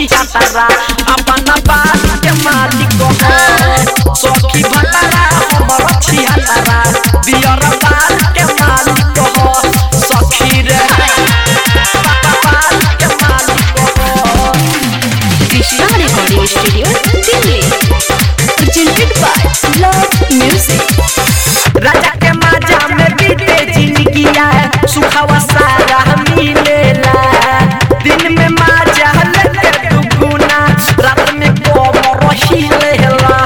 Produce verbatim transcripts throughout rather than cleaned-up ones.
छिहत्तरा अपन बाल के मालिक हो सखी भतरा हमर छिहत्तरा बियर बाल के मालिक हो सखी रे बाल के मालिक हो। Krishna recording studio Delhi presented by Love Music। राजा के माजा में बीते जिंदगिया सुखावा सारा मिलेला दिन में माजा लेके दुगुना रात में कोमर हिलेला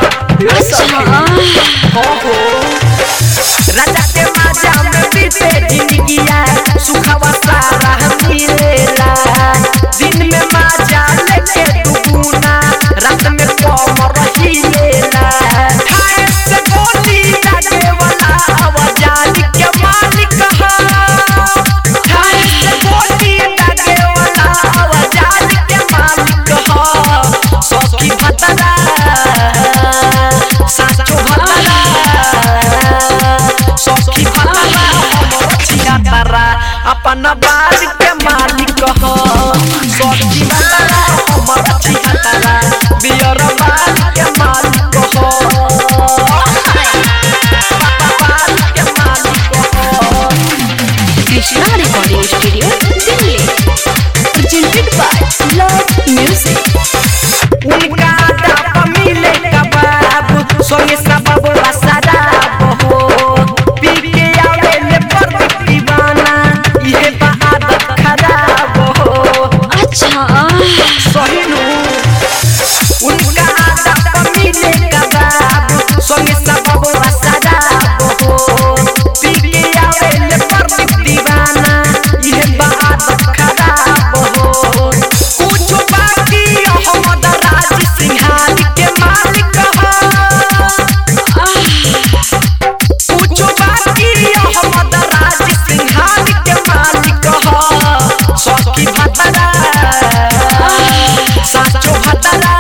हो हो राजा के माजा में बीते जिंदगिया सुखावा सारा मिलेला दिन में माजा लेके दुगुना रात में कोमर हिलेला खाए से गोली लागे वाला आवाजान के मालिक हा खाए से गोली लागे वाला आवाजान के मालिक हा सखी भतरा साचो भतरा सखी भतरा हमर छिहत्तरा अपन बाल के मालिक हा सखी भतरा हमर छिहत्तरा बियर बाल के मालिक हा Krishna recording studio Delhi presented by Love Music। उनका दाप मिले कबाब सोने सबब शराब हो पी के आवे ले पर दीवाना ये आदत खराब हो अच्छा सही नु उनका दाप मिले कबाब सोने सबब शराब हो पी के आवे ले पर दीवाना ये आदत खराब हो कुछ बाकी अहमद राज सिंहाल के मालिक हो कुछ बाकी अहमद राज सिंहाल के मालिक हो सखी भतरा साचो भतरा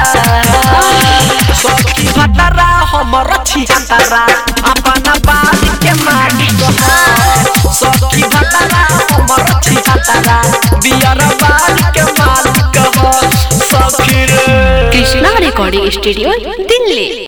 सखी भतरा हमर छिहत्तरा अपन बाल के मालिक हो सखी भतरा हमर छिहत्तरा बियर बाल के मालिक हो सखी रे। Krishna recording studio Delhi.